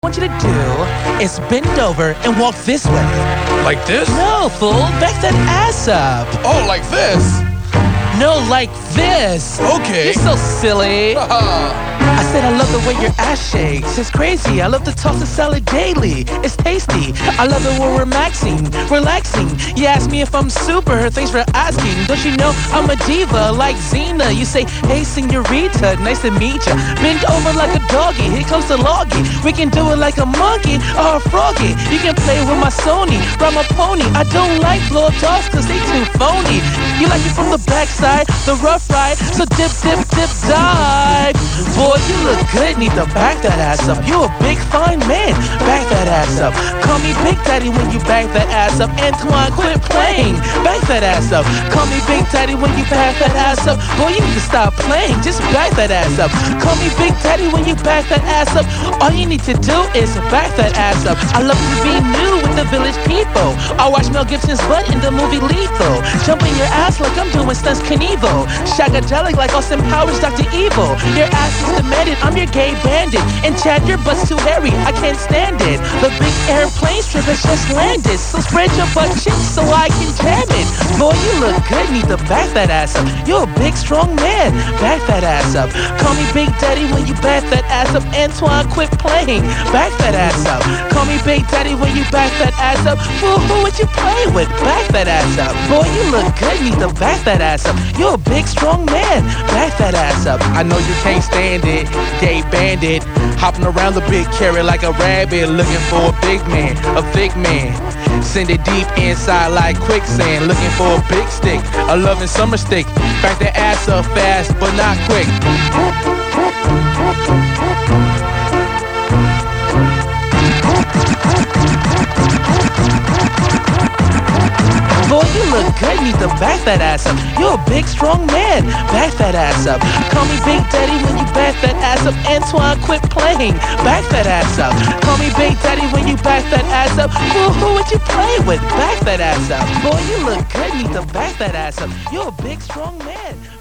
What I want you to do is bend over and walk this way. Like this? No, fool. Back that ass up. Oh, like this? No, like this. Okay. You're so silly. Haha. I said I love the way your ass shakes. It's crazy. I love to toss the salad daily. It's tasty. I love it when we're relaxing. You ask me if I'm super. Thanks for asking. Don't you know I'm a diva like Xena? You say, hey, senorita, nice to meet ya. Bend over like a doggy. Here comes the loggy. We can do it like a monkey or a froggy. You can play with my Sony, ride my pony. I don't like blow up dolls cause they too phony. You like it from the backside, the rough ride. So dip, dive. Boy, you look good, need to back that ass up. You a big fine man, back that ass up. Call me Big Daddy when you back that ass up. Antoine, quit playing, back that ass up. Call me Big Daddy when you back that ass up. Boy, you need to stop playing, just back that ass up. Call me Big Daddy when you back that ass up. All you need to do is back that ass up. I love to be new with the village people. I watch Mel Gibson's butt in the movie Lethal. Jumping your ass like I'm doing stunts Knievel. Shagadelic like Austin Powers, Dr. Evil. Your ass is demanded, I'm your gay bandit. And Chad, your butt's too hairy, I can't stand it. The big airplane strip has just landed. So spread your butt cheeks so I can jam it. Boy, you look good, need to back that ass up. You're a big strong man, back that ass up. Call me Big Daddy when you back that ass up. Antoine, quit playing, back that ass up. Call me Big Daddy when you back that ass up. Fool, who would you play with? Back that ass up. Boy, you look good, need to back that ass up. You're a big strong man, back that ass up. I know you can't stand it, gay bandit. Hopping around the big carrot like a rabbit. Looking for a big man, a thick man. Send it deep inside like quicksand. Looking for a big stick, a loving summer stick. Back that ass up fast, but not quick. Boy, you look good, need to back that ass up. You're a big, strong man, back that ass up. Call me Big Daddy when you back that ass up. Antoine, quit playing, back that ass up. Call me Big Daddy when you back that ass up. Fool, who would you play with? Back that ass up. Boy, you look good, need to back that ass up. You're a big, strong man.